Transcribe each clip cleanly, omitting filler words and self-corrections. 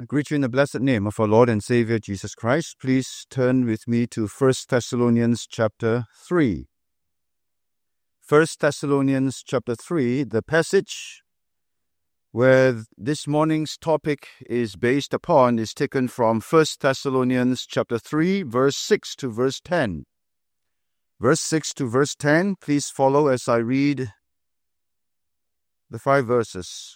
I greet you in the blessed name of our Lord and Savior Jesus Christ. Please turn with me to 1 Thessalonians chapter 3. 1 Thessalonians chapter 3, the passage where this morning's topic is based upon is taken from 1 Thessalonians chapter 3, verse 6 to verse 10. Verse 6 to verse 10, please follow as I read the 5 verses.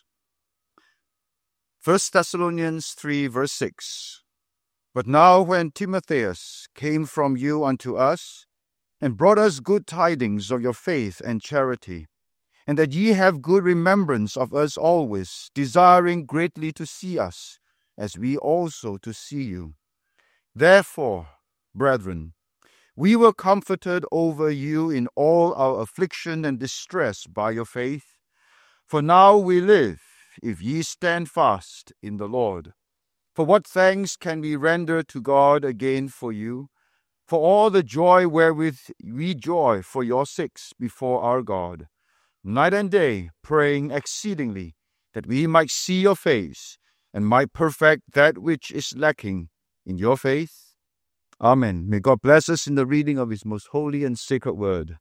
1 Thessalonians 3, verse 6. But now when Timotheus came from you unto us, and brought us good tidings of your faith and charity, and that ye have good remembrance of us always, desiring greatly to see us, as we also to see you. Therefore, brethren, we were comforted over you in all our affliction and distress by your faith. For now we live, if ye stand fast in the Lord. For what thanks can we render to God again for you, for all the joy wherewith we joy for your sakes before our God, night and day praying exceedingly, that we might see your face, and might perfect that which is lacking in your faith? Amen. May God bless us in the reading of His most holy and sacred word.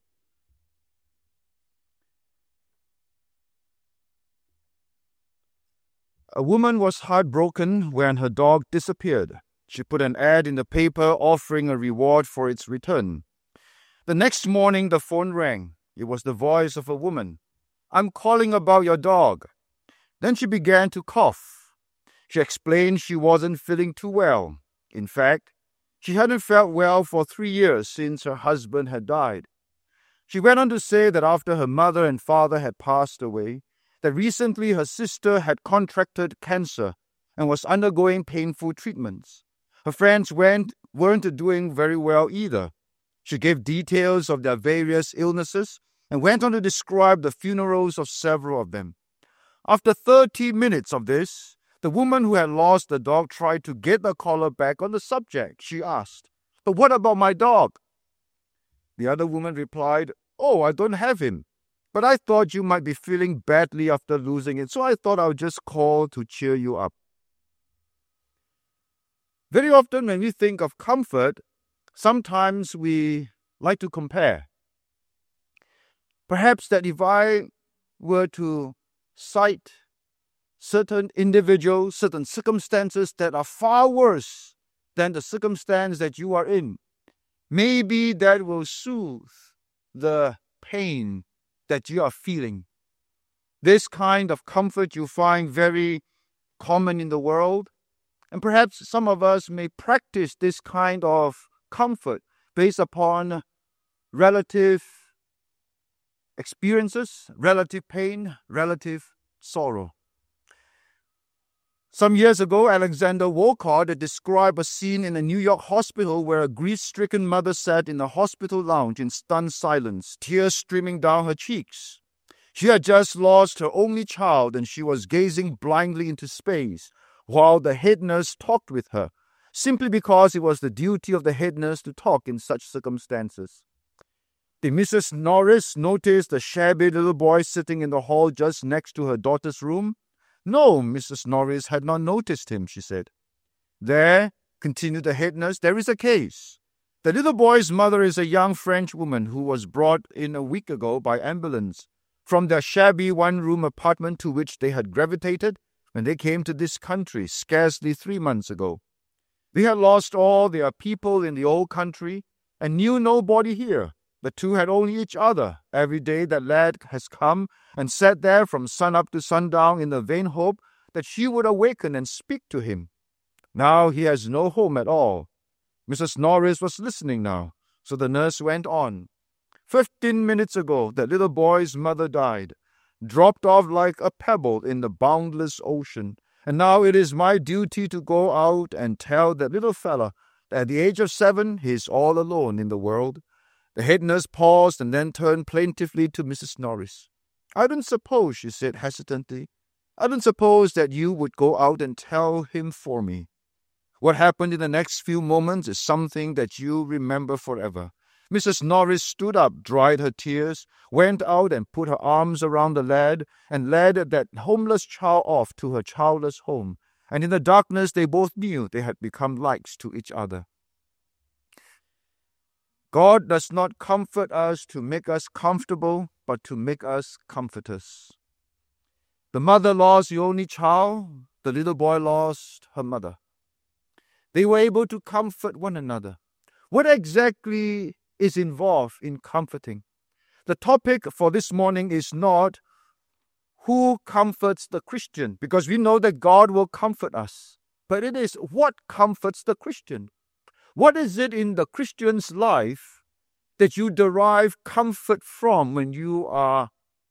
A woman was heartbroken when her dog disappeared. She put an ad in the paper offering a reward for its return. The next morning, the phone rang. It was the voice of a woman. "I'm calling about your dog." Then she began to cough. She explained she wasn't feeling too well. In fact, she hadn't felt well for 3 years since her husband had died. She went on to say that after her mother and father had passed away, that recently her sister had contracted cancer and was undergoing painful treatments. Her friends weren't doing very well either. She gave details of their various illnesses and went on to describe the funerals of several of them. After 30 minutes of this, the woman who had lost the dog tried to get the caller back on the subject. She asked, "But what about my dog?" The other woman replied, "Oh, I don't have him. But I thought you might be feeling badly after losing it, so I thought I would just call to cheer you up." Very often when we think of comfort, sometimes we like to compare. Perhaps that if I were to cite certain individuals, certain circumstances that are far worse than the circumstance that you are in, maybe that will soothe the pain that you are feeling. This kind of comfort you find very common in the world, and perhaps some of us may practice this kind of comfort based upon relative experiences, relative pain, relative sorrow. Some years ago, Alexander Woollcott described a scene in a New York hospital where a grief-stricken mother sat in the hospital lounge in stunned silence, tears streaming down her cheeks. She had just lost her only child and she was gazing blindly into space while the head nurse talked with her, simply because it was the duty of the head nurse to talk in such circumstances. Did Mrs. Norris notice the shabby little boy sitting in the hall just next to her daughter's room? No, Mrs. Norris had not noticed him, she said. There, continued the head nurse, there is a case. The little boy's mother is a young French woman who was brought in a week ago by ambulance from their shabby one-room apartment to which they had gravitated when they came to this country scarcely 3 months ago. They had lost all their people in the old country and knew nobody here. The two had only each other. Every day that lad has come and sat there from sun-up to sundown in the vain hope that she would awaken and speak to him. Now he has no home at all. Mrs. Norris was listening now, so the nurse went on. 15 minutes ago, that little boy's mother died, dropped off like a pebble in the boundless ocean, and now it is my duty to go out and tell that little fella that at the age of 7 he is all alone in the world." The head nurse paused and then turned plaintively to Mrs. Norris. "I don't suppose," she said hesitantly, "I don't suppose that you would go out and tell him for me. What happened in the next few moments is something that you remember forever. Mrs. Norris stood up, dried her tears, went out and put her arms around the lad, and led that homeless child off to her childless home, And in the darkness, they both knew they had become lights to each other. God does not comfort us to make us comfortable, but to make us comforters. The mother lost the only child. The little boy lost her mother. They were able to comfort one another. What exactly is involved in comforting? The topic for this morning is not who comforts the Christian, because we know that God will comfort us. But it is what comforts the Christian. What is it in the Christian's life that you derive comfort from when you are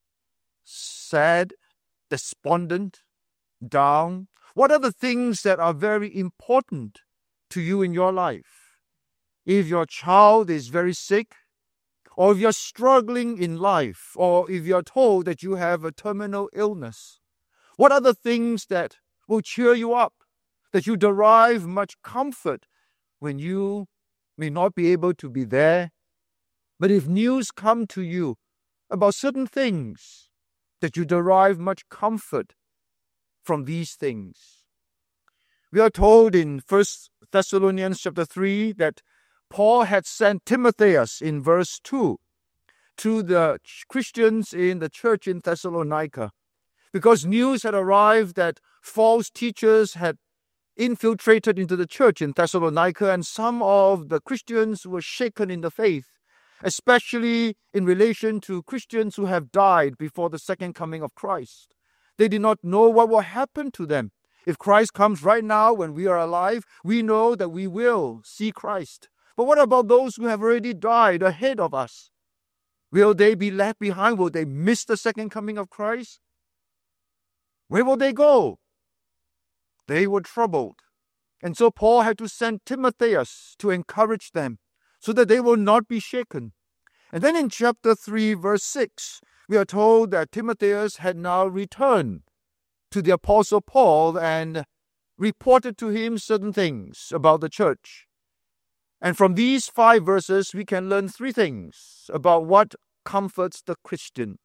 sad, despondent, down? What are the things that are very important to you in your life? If your child is very sick, or if you're struggling in life, or if you're told that you have a terminal illness, what are the things that will cheer you up, that you derive much comfort when you may not be able to be there? But if news come to you about certain things, that you derive much comfort from these things. We are told in 1 Thessalonians chapter 3 that Paul had sent Timotheus in verse 2 to the Christians in the church in Thessalonica, because news had arrived that false teachers had infiltrated into the church in Thessalonica, and some of the Christians were shaken in the faith, especially in relation to Christians who have died before the second coming of Christ. They did not know what will happen to them. If Christ comes right now when we are alive, we know that we will see Christ. But what about those who have already died ahead of us? Will they be left behind? Will they miss the second coming of Christ? Where will they go? They were troubled. And so Paul had to send Timotheus to encourage them so that they will not be shaken. And then in chapter 3, verse 6, we are told that Timotheus had now returned to the Apostle Paul and reported to him certain things about the church. And from these 5 verses, we can learn 3 things about what comforts the Christian.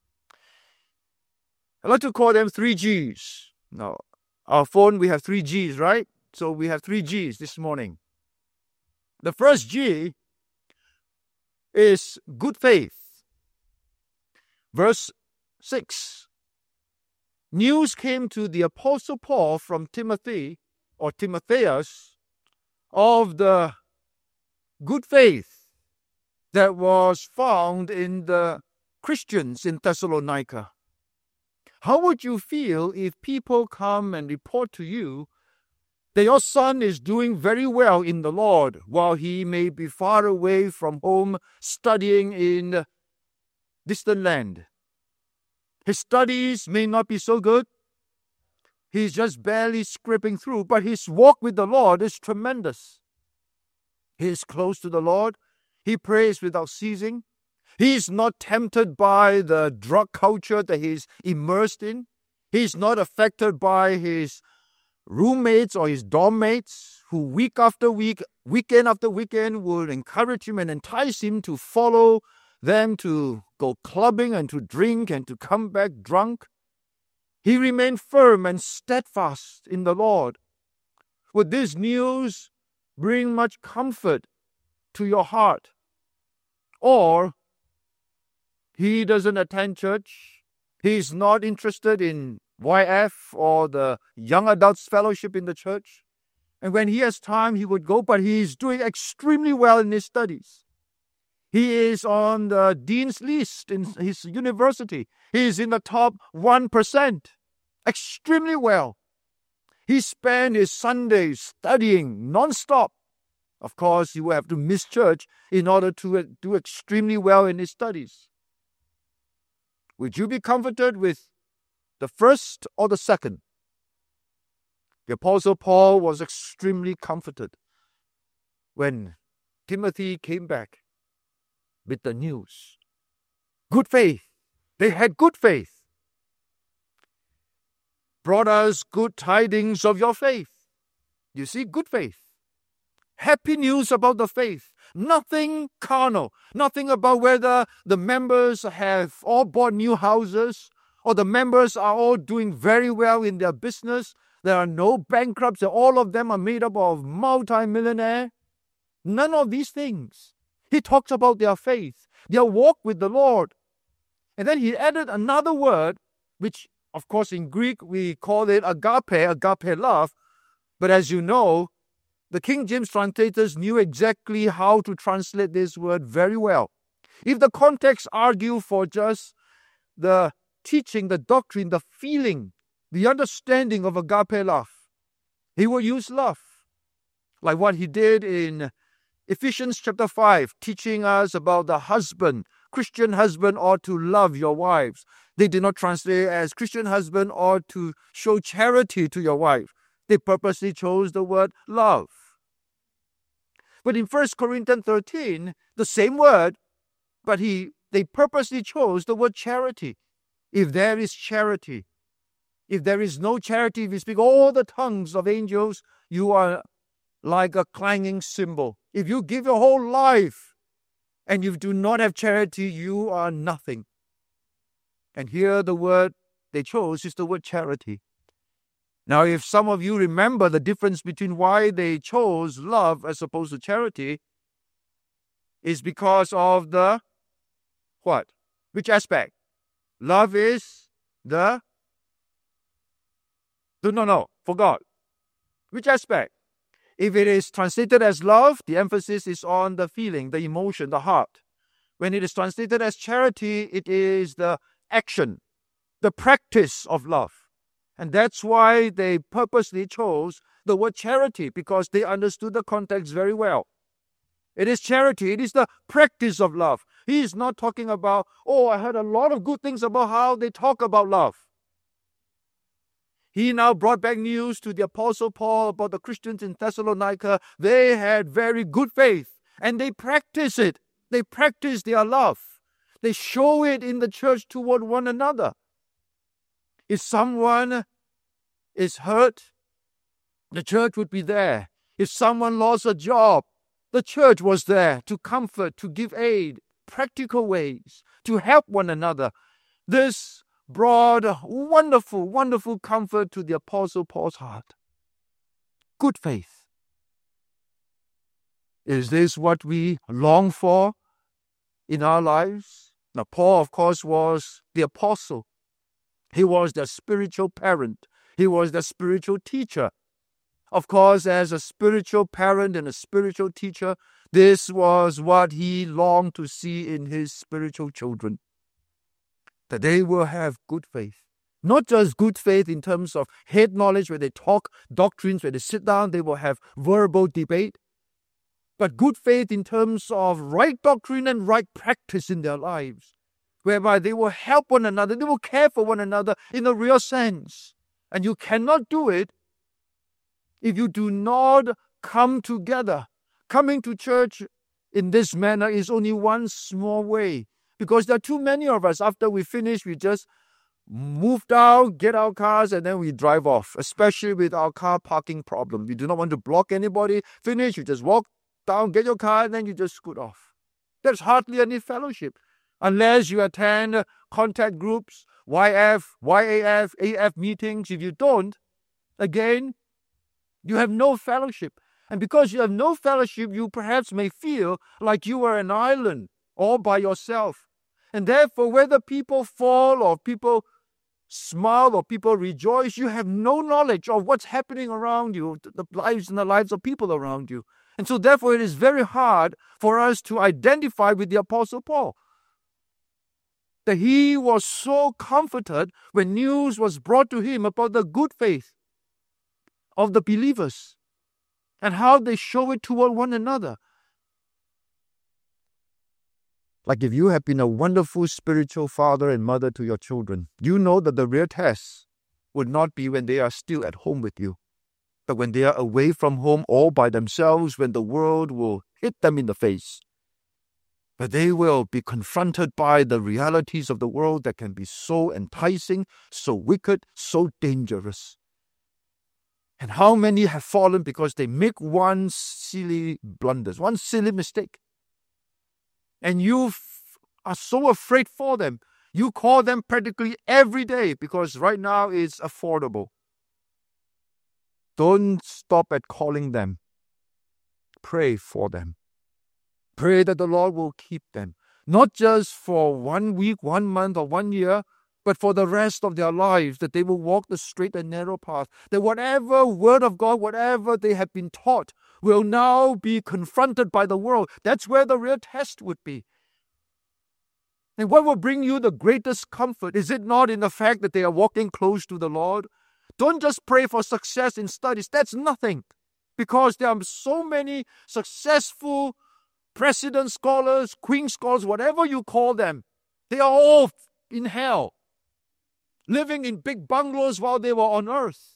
I like to call them 3 G's. Now, our phone, we have 3 G's, right? So we have 3 G's this morning. The first G is good faith. Verse 6. News came to the Apostle Paul from Timothy, or Timotheus, of the good faith that was found in the Christians in Thessalonica. How would you feel if people come and report to you that your son is doing very well in the Lord while he may be far away from home studying in distant land? His studies may not be so good. He's just barely scraping through, but his walk with the Lord is tremendous. He is close to the Lord. He prays without ceasing. He is not tempted by the drug culture that he's immersed in. He is not affected by his roommates or his dorm mates who week after week, weekend after weekend will encourage him and entice him to follow them to go clubbing and to drink and to come back drunk. He remained firm and steadfast in the Lord. Would this news bring much comfort to your heart? Or he doesn't attend church. He's not interested in YF or the Young Adults Fellowship in the church. And when he has time, he would go, but he's doing extremely well in his studies. He is on the dean's list in his university. He is in the top 1%. Extremely well. He spent his Sundays studying non-stop. Of course, he will have to miss church in order to do extremely well in his studies. Would you be comforted with the first or the second? The Apostle Paul was extremely comforted when Timothy came back with the news. Good faith. They had good faith. Brought us good tidings of your faith. You see, good faith. Happy news about the faith. Nothing carnal. Nothing about whether the members have all bought new houses or the members are all doing very well in their business. There are no bankrupts. All of them are made up of multi-millionaires. None of these things. He talks about their faith, their walk with the Lord. And then he added another word, which, of course, in Greek, we call it agape love. But as you know, the King James translators knew exactly how to translate this word very well. If the context argued for just the teaching, the doctrine, the feeling, the understanding of agape love, he will use love, like what he did in Ephesians chapter 5, teaching us about the husband. Christian husband ought to love your wives. They did not translate it as Christian husband ought to show charity to your wife. They purposely chose the word love. But in 1 Corinthians 13, the same word, but they purposely chose the word charity. If there is charity, if there is no charity, if you speak all the tongues of angels, you are like a clanging cymbal. If you give your whole life and you do not have charity, you are nothing. And here the word they chose is the word charity. Now, if some of you remember the difference between why they chose love as opposed to charity, is because of the what? Which aspect? Love is the... forgot. Which aspect? If it is translated as love, the emphasis is on the feeling, the emotion, the heart. When it is translated as charity, it is the action, the practice of love. And that's why they purposely chose the word charity, because they understood the context very well. It is charity. It is the practice of love. He is not talking about, I heard a lot of good things about how they talk about love. He now brought back news to the Apostle Paul about the Christians in Thessalonica. They had very good faith, and they practice it. They practice their love. They show it in the church toward one another. If someone is hurt, the church would be there. If someone lost a job, the church was there to comfort, to give aid, practical ways, to help one another. This brought a wonderful, wonderful comfort to the Apostle Paul's heart. Good faith. Is this what we long for in our lives? Now, Paul, of course, was the apostle. He was the spiritual parent. He was the spiritual teacher. Of course, as a spiritual parent and a spiritual teacher, this was what he longed to see in his spiritual children. That they will have good faith. Not just good faith in terms of head knowledge, where they talk doctrines, where they sit down, they will have verbal debate. But good faith in terms of right doctrine and right practice in their lives, whereby they will help one another, they will care for one another in a real sense. And you cannot do it if you do not come together. Coming to church in this manner is only one small way, because there are too many of us. After we finish, we just move down, get our cars, and then we drive off, especially with our car parking problem. We do not want to block anybody. Finish, you just walk down, get your car, and then you just scoot off. There's hardly any fellowship unless you attend contact groups, YF, YAF, AF meetings. If you don't, again, you have no fellowship. And because you have no fellowship, you perhaps may feel like you are an island all by yourself. And therefore, whether people fall or people smile or people rejoice, you have no knowledge of what's happening around you, the lives and the lives of people around you. And so therefore, it is very hard for us to identify with the Apostle Paul. That he was so comforted when news was brought to him about the good faith of the believers and how they show it toward one another. Like if you have been a wonderful spiritual father and mother to your children, you know that the real test would not be when they are still at home with you, but when they are away from home all by themselves, when the world will hit them in the face. But they will be confronted by the realities of the world that can be so enticing, so wicked, so dangerous. And how many have fallen because they make one silly blunder, one silly mistake. And you are so afraid for them. You call them practically every day because right now it's affordable. Don't stop at calling them. Pray for them. Pray that the Lord will keep them, not just for 1 week, 1 month, or 1 year, but for the rest of their lives, that they will walk the straight and narrow path, that whatever word of God, whatever they have been taught, will now be confronted by the world. That's where the real test would be. And what will bring you the greatest comfort? Is it not in the fact that they are walking close to the Lord? Don't just pray for success in studies. That's nothing. Because there are so many successful president scholars, queen scholars, whatever you call them. They are all in hell, living in big bungalows while they were on earth.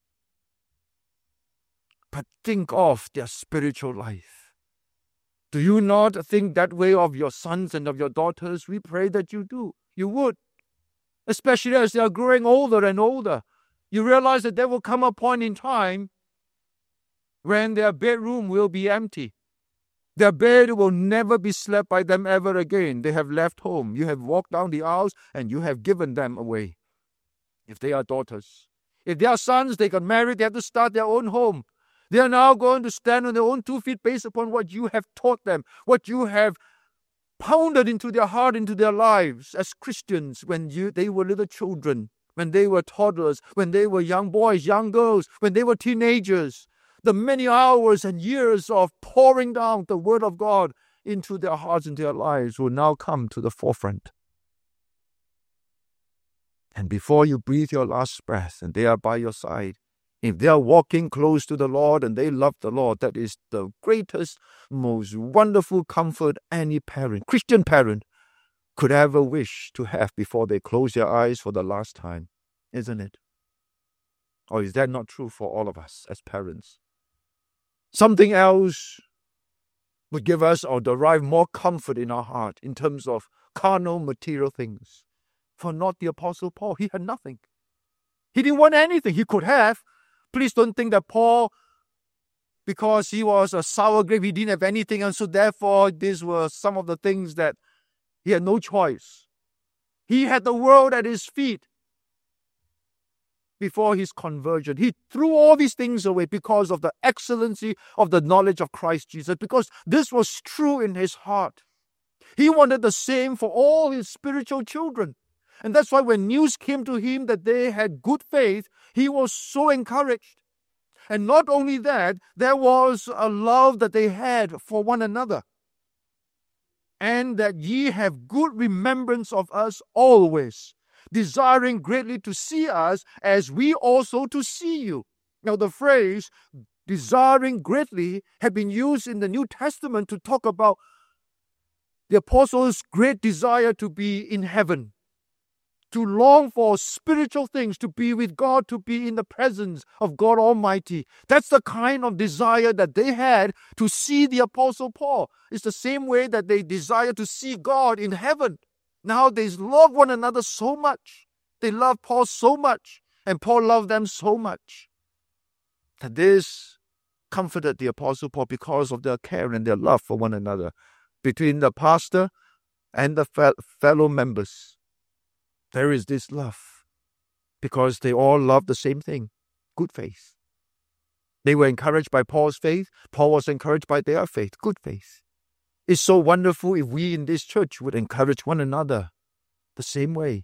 But think of their spiritual life. Do you not think that way of your sons and of your daughters? We pray that you do. You would. Especially as they are growing older and older. You realize that there will come a point in time when their bedroom will be empty. Their bed will never be slept by them ever again. They have left home. You have walked down the aisles and you have given them away. If they are daughters. If they are sons, they got married, they have to start their own home. They are now going to stand on their own 2 feet based upon what you have taught them, what you have pounded into their heart, into their lives as Christians when they were little children, when they were toddlers, when they were young boys, young girls, when they were teenagers. The many hours and years of pouring down the Word of God into their hearts and their lives will now come to the forefront. And before you breathe your last breath and they are by your side, if they are walking close to the Lord and they love the Lord, that is the greatest, most wonderful comfort any parent, Christian parent, could ever wish to have before they close their eyes for the last time, isn't it? Or is that not true for all of us as parents? Something else would give us or derive more comfort in our heart in terms of carnal, material things. For not the Apostle Paul, he had nothing. He didn't want anything. He could have. Please don't think that Paul, because he was a sour grape, he didn't have anything, and so therefore these were some of the things that he had no choice. He had the world at his feet before his conversion. He threw all these things away because of the excellency of the knowledge of Christ Jesus, because this was true in his heart. He wanted the same for all his spiritual children. And that's why when news came to him that they had good faith, he was so encouraged. And not only that, there was a love that they had for one another. And that ye have good remembrance of us always, desiring greatly to see us as we also to see you. Now the phrase desiring greatly had been used in the New Testament to talk about the apostles' great desire to be in heaven, to long for spiritual things, to be with God, to be in the presence of God Almighty. That's the kind of desire that they had to see the Apostle Paul. It's the same way that they desire to see God in heaven. Now they love one another so much. They love Paul so much, and Paul loved them so much, that this comforted the Apostle Paul because of their care and their love for one another between the pastor and the fellow members. There is this love because they all love the same thing, good faith. They were encouraged by Paul's faith. Paul was encouraged by their faith, good faith. It's so wonderful if we in this church would encourage one another the same way,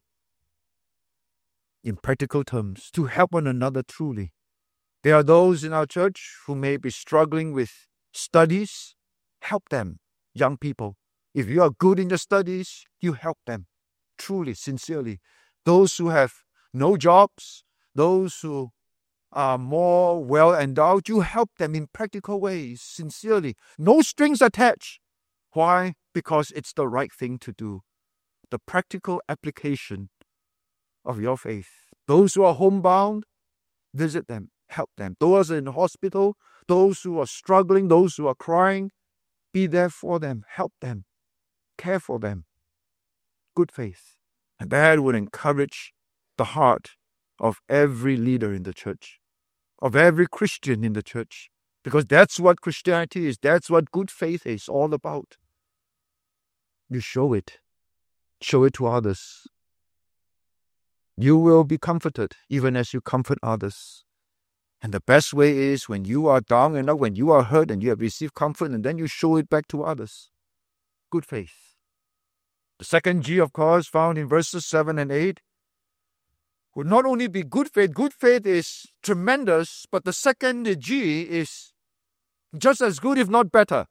in practical terms, to help one another truly. There are those in our church who may be struggling with studies. Help them, young people. If you are good in your studies, you help them. Truly, sincerely. Those who have no jobs, those who are more well endowed, you help them in practical ways, sincerely. No strings attached. Why? Because it's the right thing to do. The practical application of your faith. Those who are homebound, visit them, help them. Those in hospital, those who are struggling, those who are crying, be there for them, help them, care for them. Good faith. And that would encourage the heart of every leader in the church, of every Christian in the church, because that's what Christianity is. That's what good faith is all about. You show it. Show it to others. You will be comforted even as you comfort others. And the best way is when you are down and out, when you are hurt and you have received comfort, and then you show it back to others. Good faith. The second G, of course, found in verses 7 and 8, would not only be good faith. Good faith is tremendous, but the second G is just as good, if not better.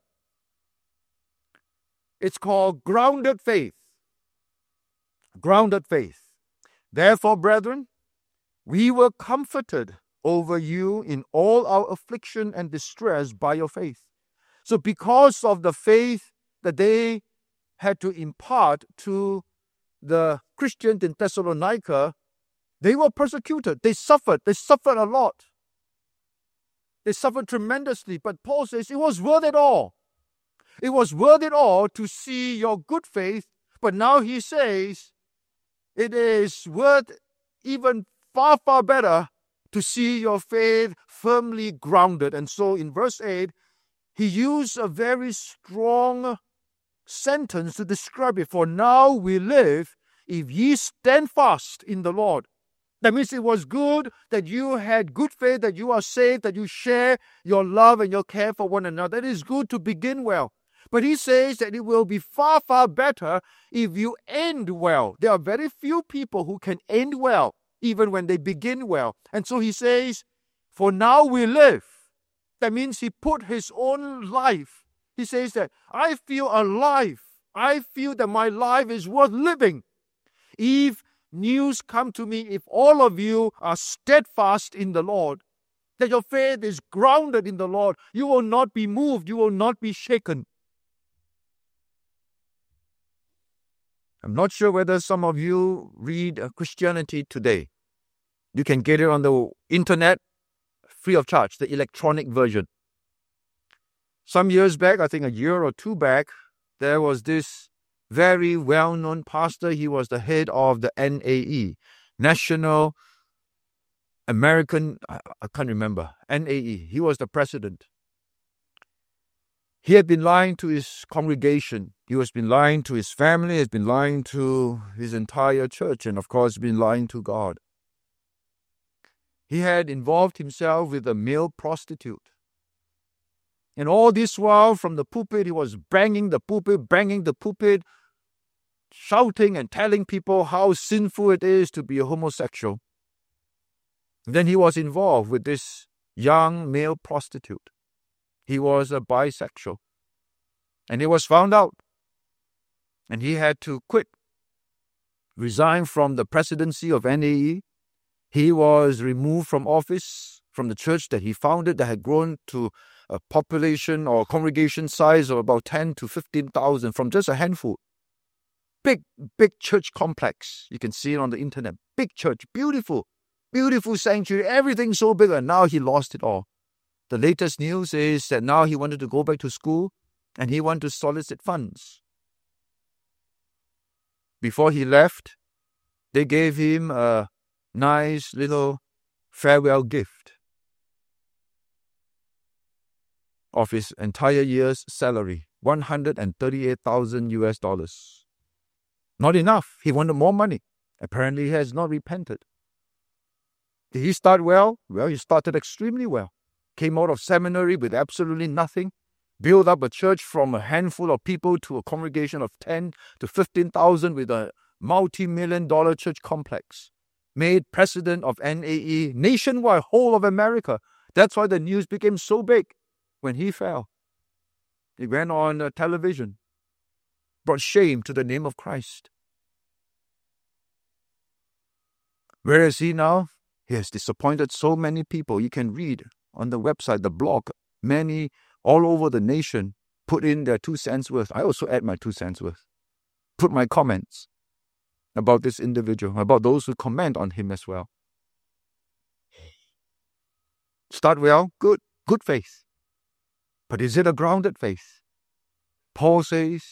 It's called grounded faith. Grounded faith. Therefore, brethren, we were comforted over you in all our affliction and distress by your faith. So because of the faith that they had to impart to the Christians in Thessalonica, they were persecuted. They suffered a lot. They suffered tremendously. But Paul says it was worth it all. It was worth it all to see your good faith. But now he says it is worth even far, far better to see your faith firmly grounded. And so in verse 8, he used a very strong sentence to describe it. For now we live if ye stand fast in the Lord. That means it was good that you had good faith, that you are saved, that you share your love and your care for one another. It is good to begin well. But he says that it will be far, far better if you end well. There are very few people who can end well, even when they begin well. And so he says, for now we live. That means he put his own life. He says that I feel alive. I feel that my life is worth living. If news come to me, if all of you are steadfast in the Lord, that your faith is grounded in the Lord, you will not be moved, you will not be shaken. I'm not sure whether some of you read Christianity Today. You can get it on the internet, free of charge, the electronic version. Some years back, I think a year or two back, there was this very well-known pastor. He was the head of the NAE, National American, I can't remember, NAE. He was the president. He had been lying to his congregation. He has been lying to his family. He has been lying to his entire church. And of course, been lying to God. He had involved himself with a male prostitute. And all this while, from the pulpit, he was banging the pulpit, shouting and telling people how sinful it is to be a homosexual. Then he was involved with this young male prostitute. He was a bisexual. And it was found out. And he had to quit, resign from the presidency of NAE. He was removed from office, from the church that he founded, that had grown to a population or congregation size of about 10 to 15,000 from just a handful. Big church complex. You can see it on the internet. Big church, beautiful sanctuary, everything so big, and now he lost it all. The latest news is that now he wanted to go back to school and he wanted to solicit funds. Before he left, they gave him a nice little farewell gift of his entire year's salary, $138,000. Not enough. He wanted more money. Apparently, he has not repented. Did he start well? Well, he started extremely well. Came out of seminary with absolutely nothing. Built up a church from a handful of people to a congregation of 10 to 15,000 with a multi-million-dollar church complex. Made president of NAE nationwide, whole of America. That's why the news became so big when he fell. He went on television. Brought shame to the name of Christ. Where is he now? He has disappointed so many people. You can read on the website, the blog, many all over the nation put in their 2 cents worth. I also add my 2 cents worth. Put my comments about this individual, about those who comment on him as well. Start well, good faith. But is it a grounded faith? Paul says,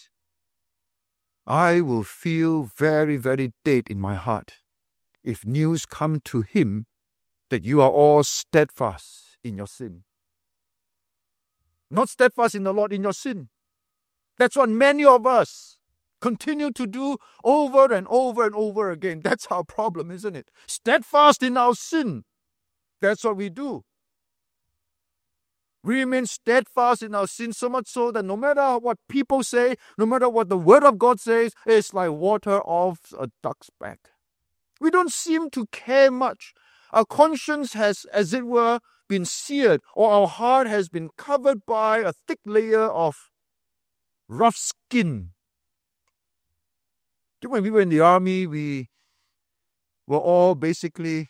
I will feel very, very dead in my heart if news come to him that you are all steadfast in your sin. Not steadfast in the Lord, in your sin. That's what many of us continue to do over and over and over again. That's our problem, isn't it? Steadfast in our sin. That's what we do. We remain steadfast in our sin, so much so that no matter what people say, no matter what the Word of God says, it's like water off a duck's back. We don't seem to care much. Our conscience has, as it were, been seared, or our heart has been covered by a thick layer of rough skin. When we were in the army, we were all basically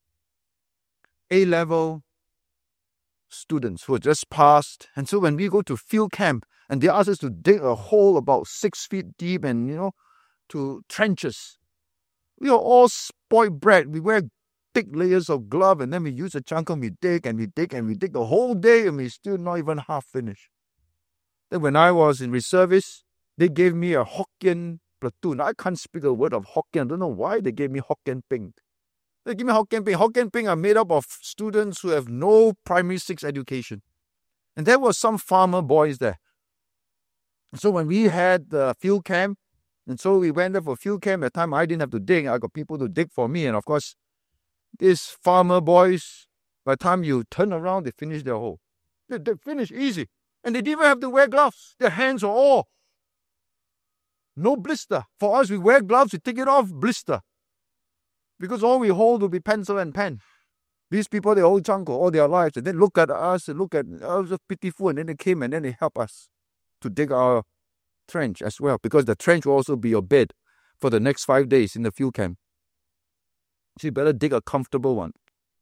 A-level students who had just passed. And so when we go to field camp and they ask us to dig a hole about 6 feet deep and, to trenches, we are all spoiled brat. We wear thick layers of glove and then we use a chunk and we dig and we dig and we dig the whole day and we still not even half finished. Then when I was in reservists, they gave me a Hokkien platoon. I can't speak a word of Hokkien. I don't know why they gave me Hokkien Ping. They give me Hokkien Ping. Hokkien Ping are made up of students who have no primary 6 education. And there were some farmer boys there. So when we had the field camp, and so we went there for field camp, at the time I didn't have to dig. I got people to dig for me. And of course, these farmer boys, by the time you turn around, they finish their hole. They finish easy. And they didn't even have to wear gloves. Their hands are all no blister. For us, we wear gloves, we take it off, blister. Because all we hold will be pencil and pen. These people, they hold jungle all their lives. And then look at us and look at us, pitiful. And then they came and then they help us to dig our trench as well. Because the trench will also be your bed for the next 5 days in the field camp. So you better dig a comfortable one.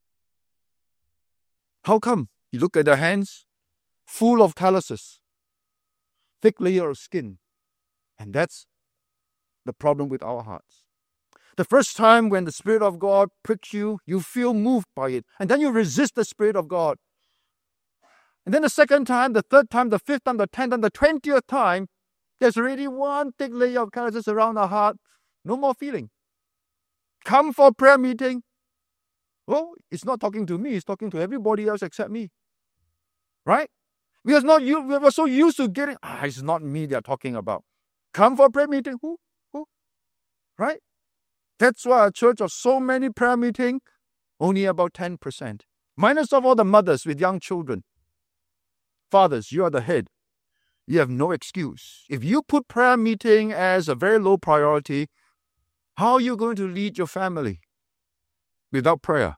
How come? You look at their hands, full of calluses, thick layer of skin. And that's the problem with our hearts. The first time when the Spirit of God pricks you, you feel moved by it. And then you resist the Spirit of God. And then the second time, the third time, the fifth time, the 10th time, the 20th time, there's already one thick layer of calluses around our heart. No more feeling. Come for prayer meeting. Well, it's not talking to me. It's talking to everybody else except me. Right? We were so used to getting, it's not me they're talking about. Come for prayer meeting. Who? Right? That's why a church of so many prayer meetings, only about 10%. Minus of all the mothers with young children. Fathers, you are the head. You have no excuse. If you put prayer meeting as a very low priority, how are you going to lead your family without prayer?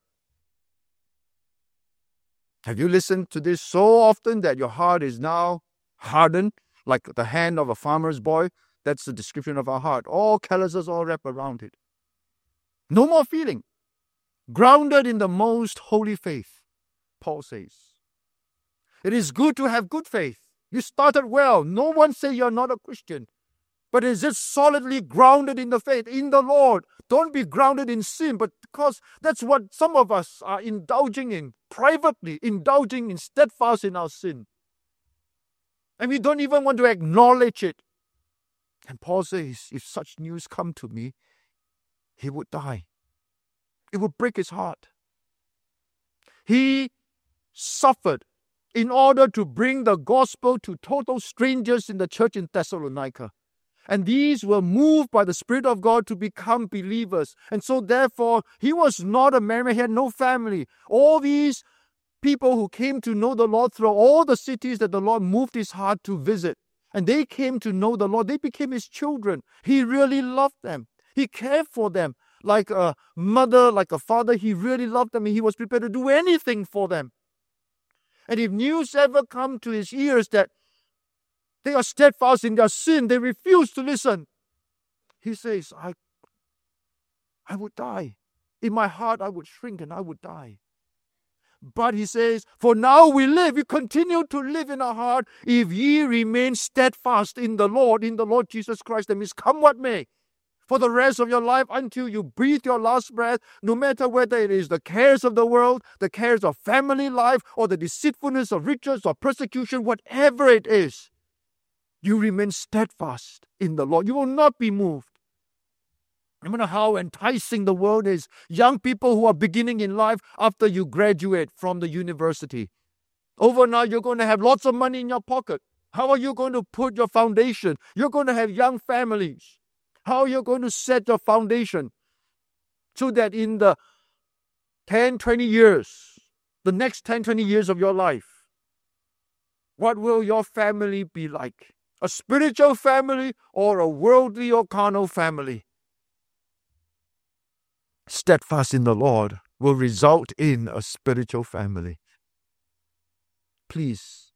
Have you listened to this so often that your heart is now hardened like the hand of a farmer's boy? That's the description of our heart. All calluses all wrapped around it. No more feeling. Grounded in the most holy faith, Paul says. It is good to have good faith. You started well. No one say you're not a Christian. But is it solidly grounded in the faith, in the Lord? Don't be grounded in sin, but because that's what some of us are indulging in, privately indulging in steadfast in our sin. And we don't even want to acknowledge it. And Paul says, if such news come to me, he would die. It would break his heart. He suffered in order to bring the gospel to total strangers in the church in Thessalonica. And these were moved by the Spirit of God to become believers. And so therefore, he was not a married, he had no family. All these people who came to know the Lord through all the cities that the Lord moved his heart to visit. And they came to know the Lord. They became his children. He really loved them. He cared for them. Like a mother, like a father, he really loved them and he was prepared to do anything for them. And if news ever come to his ears that they are steadfast in their sin, they refuse to listen, he says, I would die. In my heart, I would shrink and I would die. But he says, for now we live, we continue to live in our heart, if ye remain steadfast in the Lord Jesus Christ. That means come what may. For the rest of your life, until you breathe your last breath, no matter whether it is the cares of the world, the cares of family life, or the deceitfulness of riches or persecution, whatever it is, you remain steadfast in the Lord. You will not be moved. No matter how enticing the world is, young people who are beginning in life after you graduate from the university. Overnight, you're going to have lots of money in your pocket. How are you going to put your foundation? You're going to have young families. How are you going to set your foundation so that in the 10, 20 years, the next 10, 20 years of your life, What will your family be like? A spiritual family or a worldly or carnal family? Steadfast in the Lord will result in a spiritual family. Please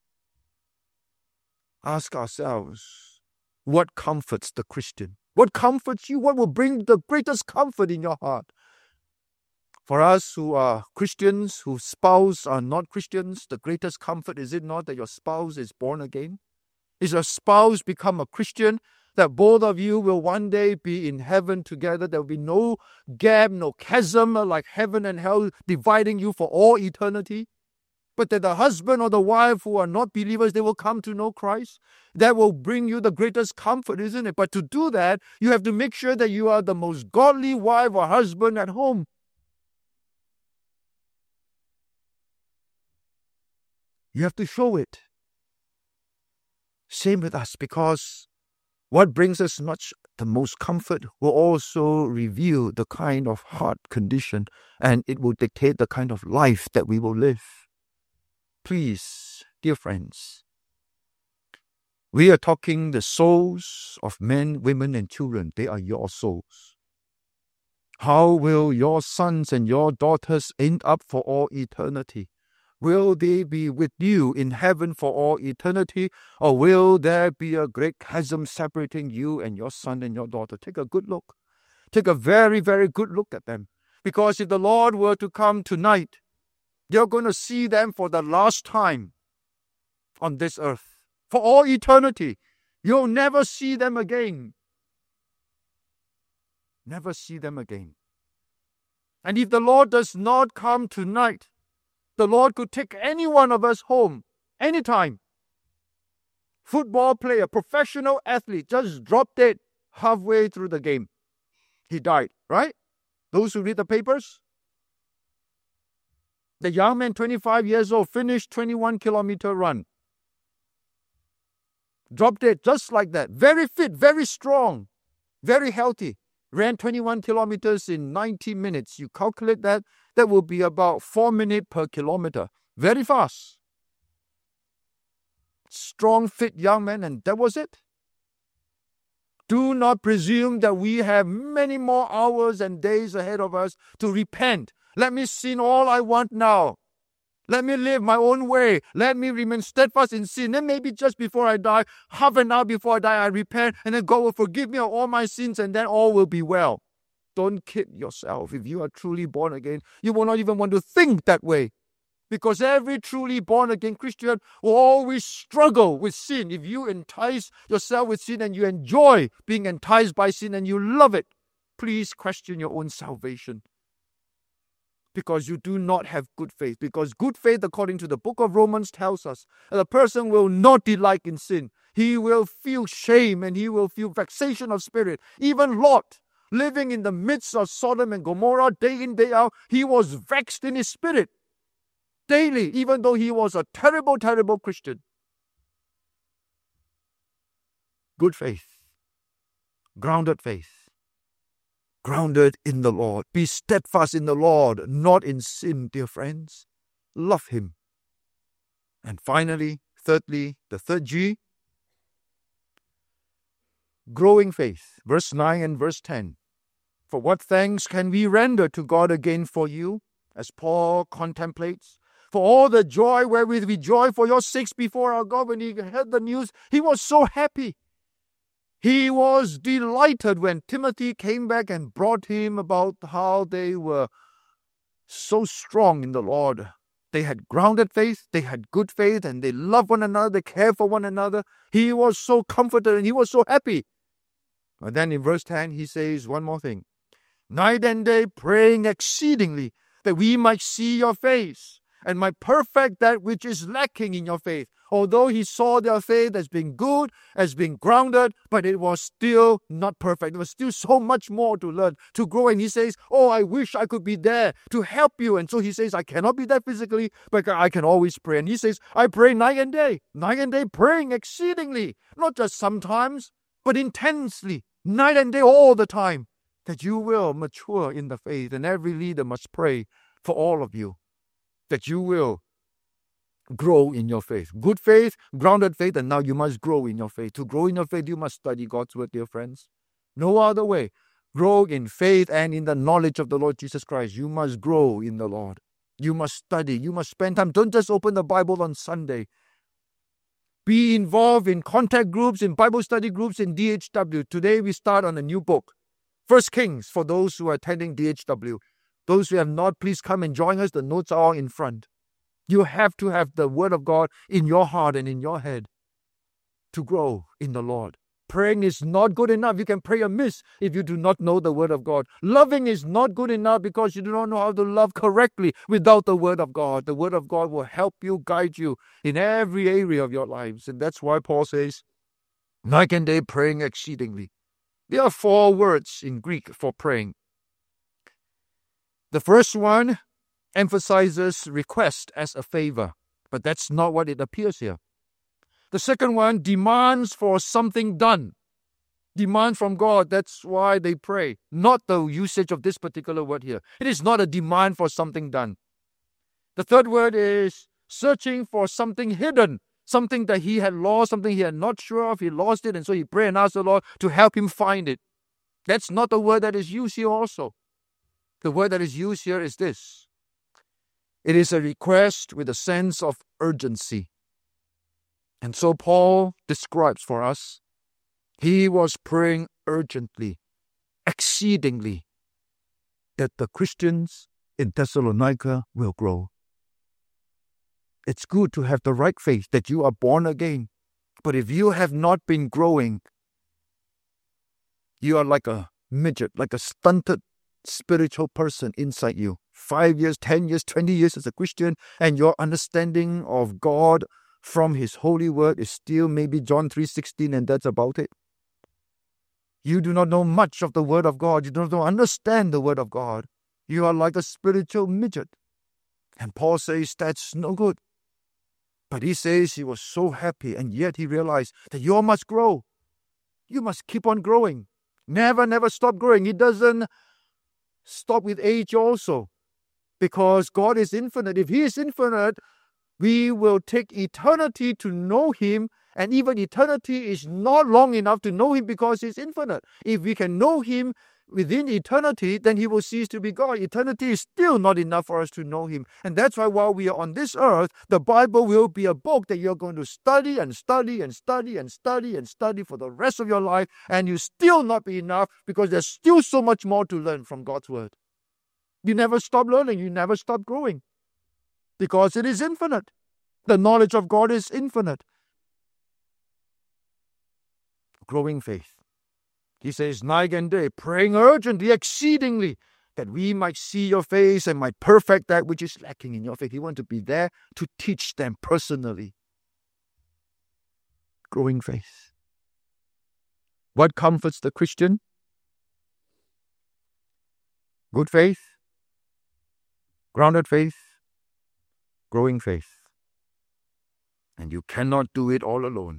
ask ourselves, what comforts the Christian? What comforts you? What will bring the greatest comfort in your heart? For us who are Christians, whose spouse are not Christians, the greatest comfort, is it not that your spouse is born again? Is your spouse become a Christian, that both of you will one day be in heaven together? There will be no gap, no chasm like heaven and hell dividing you for all eternity. But that the husband or the wife who are not believers, they will come to know Christ. That will bring you the greatest comfort, isn't it? But to do that, you have to make sure that you are the most godly wife or husband at home. You have to show it. Same with us, because what brings us much the most comfort will also reveal the kind of heart condition, and it will dictate the kind of life that we will live. Please, dear friends, we are talking the souls of men, women, and children. They are your souls. How will your sons and your daughters end up for all eternity? Will they be with you in heaven for all eternity, or will there be a great chasm separating you and your son and your daughter? Take a good look. Take a very, very good look at them. Because if the Lord were to come tonight, you're going to see them for the last time on this earth. For all eternity. You'll never see them again. Never see them again. And if the Lord does not come tonight, the Lord could take any one of us home anytime. Football player, professional athlete, just dropped dead halfway through the game. He died, right? Those who read the papers. The young man, 25 years old, finished 21-kilometer run. Dropped dead just like that. Very fit, very strong, very healthy. Ran 21 kilometers in 90 minutes. You calculate that, that will be about 4 minutes per kilometer. Very fast. Strong, fit young man, and that was it. Do not presume that we have many more hours and days ahead of us to repent. Let me sin all I want now. Let me live my own way. Let me remain steadfast in sin. Then maybe just before I die, half an hour before I die, I repent, and then God will forgive me of all my sins, and then all will be well. Don't kid yourself. If you are truly born again, you will not even want to think that way. Because every truly born again Christian will always struggle with sin. If you entice yourself with sin and you enjoy being enticed by sin and you love it, please question your own salvation. Because you do not have good faith. Because good faith, according to the book of Romans, tells us that a person will not delight in sin. He will feel shame and he will feel vexation of spirit. Even Lot, living in the midst of Sodom and Gomorrah, day in, day out, he was vexed in his spirit daily, even though he was a terrible, terrible Christian. Good faith, grounded faith. Grounded in the Lord. Be steadfast in the Lord, not in sin, dear friends. Love Him. And finally, thirdly, the third G, growing faith. Verse 9 and verse 10. For what thanks can we render to God again for you, as Paul contemplates? For all the joy wherewith we joy for your sakes before our God. When he heard the news, he was so happy. He was delighted when Timothy came back and brought him about how they were so strong in the Lord. They had grounded faith, they had good faith, and they loved one another, they cared for one another. He was so comforted and he was so happy. And then in verse 10, he says one more thing. Night and day praying exceedingly that we might see your face and might perfect that which is lacking in your faith. Although he saw their faith as being good, as being grounded, but it was still not perfect. There was still so much more to learn, to grow. And he says, oh, I wish I could be there to help you. And so he says, I cannot be there physically, but I can always pray. And he says, I pray night and day praying exceedingly, not just sometimes, but intensely, night and day, all the time, that you will mature in the faith. And every leader must pray for all of you, that you will grow in your faith. Good faith, grounded faith, and now you must grow in your faith. To grow in your faith, you must study God's word, dear friends. No other way. Grow in faith and in the knowledge of the Lord Jesus Christ. You must grow in the Lord. You must study. You must spend time. Don't just open the Bible on Sunday. Be involved in contact groups, in Bible study groups, in DHW. Today we start on a new book, 1 Kings, for those who are attending DHW. Those who have not, please come and join us. The notes are all in front. You have to have the Word of God in your heart and in your head to grow in the Lord. Praying is not good enough. You can pray amiss if you do not know the Word of God. Loving is not good enough because you do not know how to love correctly without the Word of God. The Word of God will help you, guide you in every area of your lives. And that's why Paul says, night and day praying exceedingly. There are 4 words in Greek for praying. The first one emphasizes request as a favor, but that's not what it appears here. The second one demands for something done. Demand from God, that's why they pray. Not the usage of this particular word here. It is not a demand for something done. The third word is searching for something hidden, something that he had lost, something he had not sure of, he lost it, and so he prayed and asked the Lord to help him find it. That's not the word that is used here also. The word that is used here is this. It is a request with a sense of urgency. And so Paul describes for us, he was praying urgently, exceedingly, that the Christians in Thessalonica will grow. It's good to have the right faith, that you are born again. But if you have not been growing, you are like a midget, like a stunted spiritual person inside you. 5 years, 10 years, 20 years as a Christian, and your understanding of God from His holy word is still maybe John 3:16, and that's about it. You do not know much of the word of God. You do not understand the word of God. You are like a spiritual midget. And Paul says that's no good. But he says he was so happy, and yet he realized that you all must grow. You must keep on growing. Never stop growing. It doesn't stop with age also, because God is infinite. If He is infinite, we will take eternity to know Him, and even eternity is not long enough to know Him because He's infinite. If we can know Him within eternity, then He will cease to be God. Eternity is still not enough for us to know Him. And that's why while we are on this earth, the Bible will be a book that you're going to study and study and study and study and study for the rest of your life, and you still not be enough because there's still so much more to learn from God's word. You never stop learning. You never stop growing because it is infinite. The knowledge of God is infinite. Growing faith. He says, night and day, praying urgently, exceedingly, that we might see your face and might perfect that which is lacking in your faith. He wants to be there to teach them personally. Growing faith. What comforts the Christian? Good faith, grounded faith, growing faith. And you cannot do it all alone.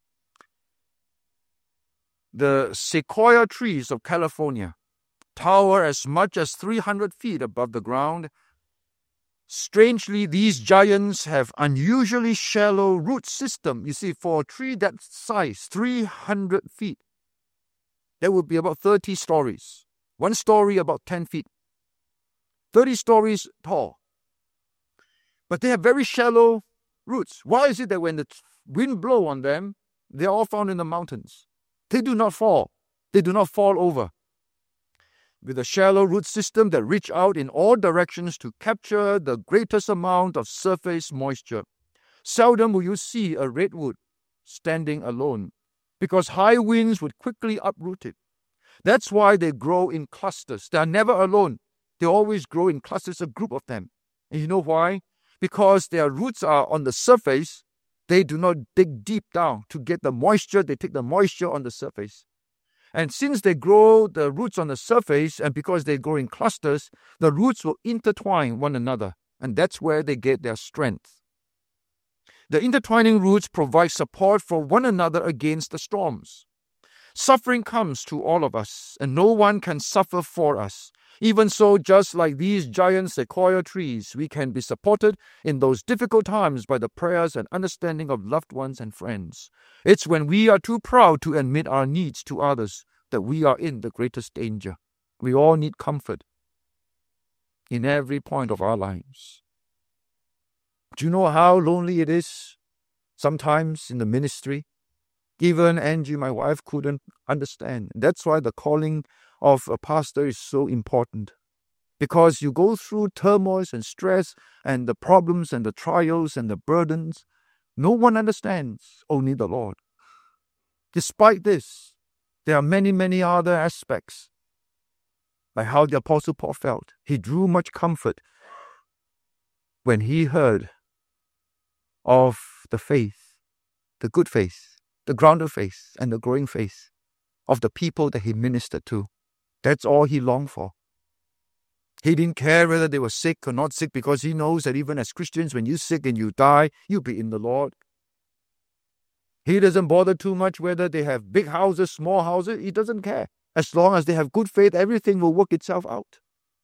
The sequoia trees of California tower as much as 300 feet above the ground. Strangely, these giants have unusually shallow root system. You see, for a tree that size, 300 feet, that would be about 30 stories. One story about 10 feet. 30 stories tall. But they have very shallow roots. Why is it that when the wind blows on them, they are all found in the mountains? They do not fall. They do not fall over. With a shallow root system that reach out in all directions to capture the greatest amount of surface moisture. Seldom will you see a redwood standing alone, because high winds would quickly uproot it. That's why they grow in clusters. They are never alone. They always grow in clusters, a group of them. And you know why? Because their roots are on the surface. They do not dig deep down to get the moisture. They take the moisture on the surface. And since they grow the roots on the surface, and because they grow in clusters, the roots will intertwine one another. And that's where they get their strength. The intertwining roots provide support for one another against the storms. Suffering comes to all of us, and no one can suffer for us. Even so, just like these giant sequoia trees, we can be supported in those difficult times by the prayers and understanding of loved ones and friends. It's when we are too proud to admit our needs to others that we are in the greatest danger. We all need comfort in every point of our lives. Do you know how lonely it is sometimes in the ministry? Even Angie, my wife, couldn't understand. That's why the calling of a pastor is so important. Because you go through turmoils and stress and the problems and the trials and the burdens. No one understands, only the Lord. Despite this, there are many, many other aspects. Like how the Apostle Paul felt. He drew much comfort when he heard of the faith, the good faith, the grounded faith, and the growing faith of the people that he ministered to. That's all he longed for. He didn't care whether they were sick or not sick, because he knows that even as Christians, when you're sick and you die, you'll be in the Lord. He doesn't bother too much whether they have big houses, small houses. He doesn't care. As long as they have good faith, everything will work itself out.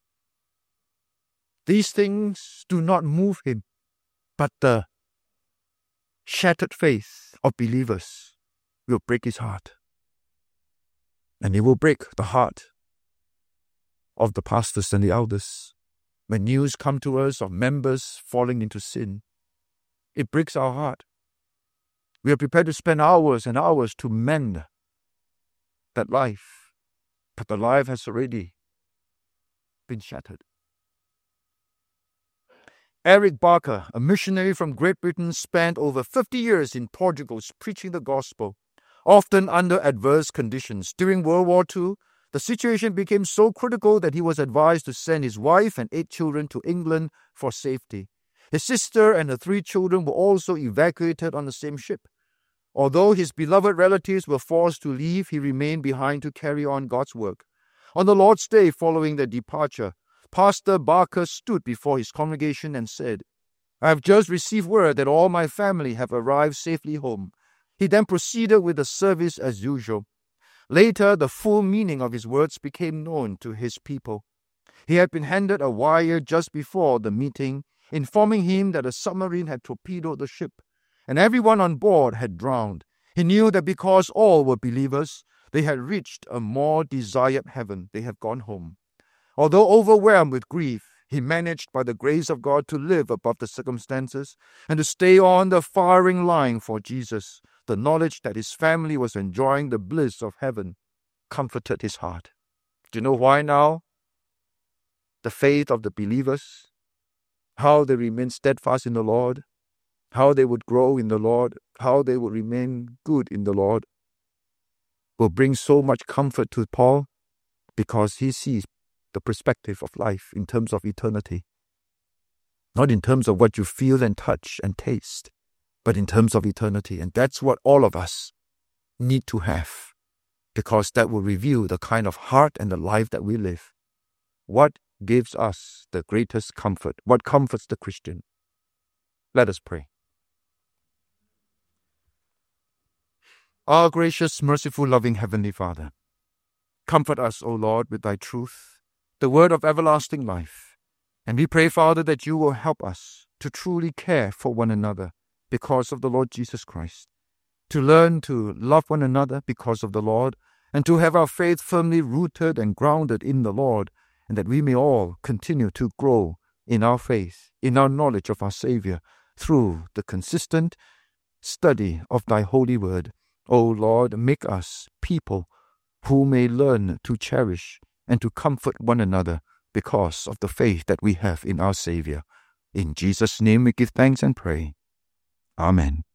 These things do not move him, but the shattered faith of believers will break his heart. And it will break the heart of the pastors and the elders. When news come to us of members falling into sin, it breaks our heart. We are prepared to spend hours and hours to mend that life, but the life has already been shattered. Eric Barker, a missionary from Great Britain, spent over 50 years in Portugal preaching the gospel, often under adverse conditions. During World War II, the situation became so critical that he was advised to send his wife and 8 children to England for safety. His sister and the 3 children were also evacuated on the same ship. Although his beloved relatives were forced to leave, he remained behind to carry on God's work. On the Lord's Day following their departure, Pastor Barker stood before his congregation and said, "I have just received word that all my family have arrived safely home." He then proceeded with the service as usual. Later, the full meaning of his words became known to his people. He had been handed a wire just before the meeting, informing him that a submarine had torpedoed the ship, and everyone on board had drowned. He knew that because all were believers, they had reached a more desired heaven. They had gone home. Although overwhelmed with grief, he managed by the grace of God to live above the circumstances and to stay on the firing line for Jesus. The knowledge that his family was enjoying the bliss of heaven comforted his heart. Do you know why now? The faith of the believers, how they remain steadfast in the Lord, how they would grow in the Lord, how they would remain good in the Lord, will bring so much comfort to Paul, because he sees the perspective of life in terms of eternity. Not in terms of what you feel and touch and taste, but in terms of eternity. And that's what all of us need to have, because that will reveal the kind of heart and the life that we live. What gives us the greatest comfort? What comforts the Christian? Let us pray. Our gracious, merciful, loving Heavenly Father, comfort us, O Lord, with thy truth, the word of everlasting life. And we pray, Father, that you will help us to truly care for one another because of the Lord Jesus Christ, to learn to love one another because of the Lord, and to have our faith firmly rooted and grounded in the Lord, and that we may all continue to grow in our faith, in our knowledge of our Savior, through the consistent study of thy holy word. O Lord, make us people who may learn to cherish and to comfort one another because of the faith that we have in our Savior. In Jesus' name we give thanks and pray. Amen.